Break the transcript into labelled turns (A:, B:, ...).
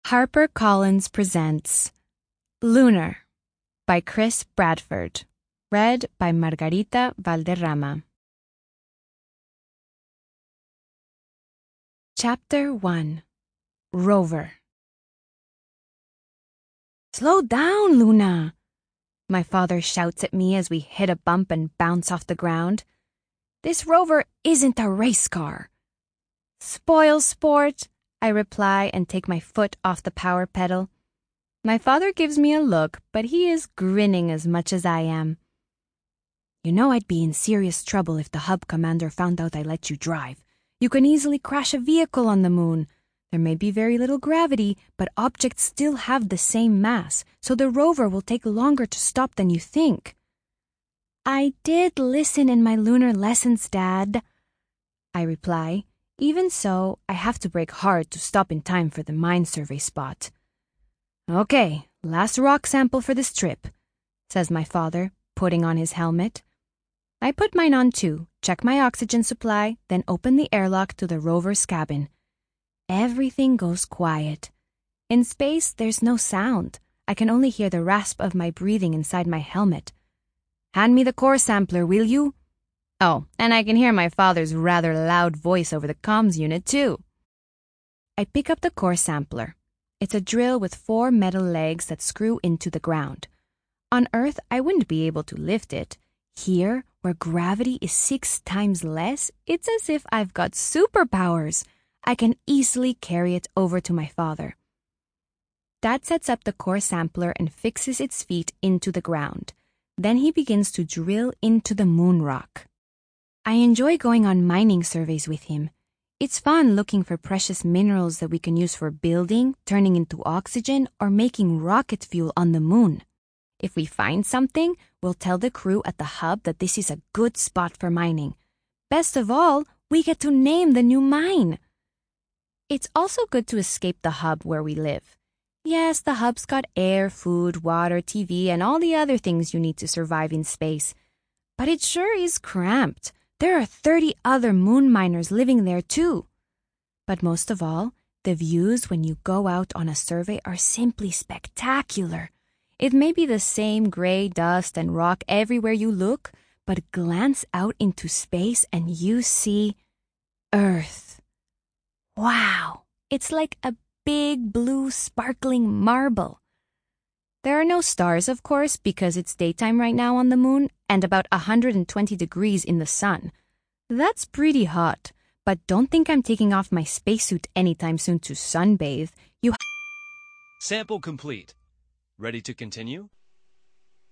A: HarperCollins presents Lunar by Chris Bradford, read by Margarita Valderrama. Chapter 1. Rover. "Slow down, Luna!" my father shouts at me as we hit a bump and bounce off the ground. "This Rover isn't a race car." "Spoil sport," I reply and take my foot off the power pedal. My father gives me a look, but he is grinning as much as I am. "You know I'd be in serious trouble if the hub commander found out I let you drive. You can easily crash a vehicle on the moon. There may be very little gravity, but objects still have the same mass, so the rover will take longer to stop than you think." "I did listen in my lunar lessons, Dad," I reply. Even so, I have to brake hard to stop in time for the mine survey spot. "Okay, last rock sample for this trip," says my father, putting on his helmet. I put mine on too, check my oxygen supply, then open the airlock to the rover's cabin. Everything goes quiet. In space, there's no sound. I can only hear the rasp of my breathing inside my helmet. "Hand me the core sampler, will you?" Oh, and I can hear my father's rather loud voice over the comms unit, too. I pick up the core sampler. It's a drill with 4 metal legs that screw into the ground. On Earth, I wouldn't be able to lift it. Here, where gravity is 6 times less, it's as if I've got superpowers. I can easily carry it over to my father. Dad sets up the core sampler and fixes its feet into the ground. Then he begins to drill into the moon rock. I enjoy going on mining surveys with him. It's fun looking for precious minerals that we can use for building, turning into oxygen, or making rocket fuel on the moon. If we find something, we'll tell the crew at the hub that this is a good spot for mining. Best of all, we get to name the new mine. It's also good to escape the hub where we live. Yes, the hub's got air, food, water, TV, and all the other things you need to survive in space. But it sure is cramped. There are 30 other moon miners living there too. But most of all, the views when you go out on a survey are simply spectacular. It may be the same gray dust and rock everywhere you look, but glance out into space and you see Earth. Wow, it's like a big blue sparkling marble. There are no stars, of course, because it's daytime right now on the moon and about 120 degrees in the sun. That's pretty hot, but don't think I'm taking off my spacesuit anytime soon to sunbathe.
B: Sample complete. Ready to continue?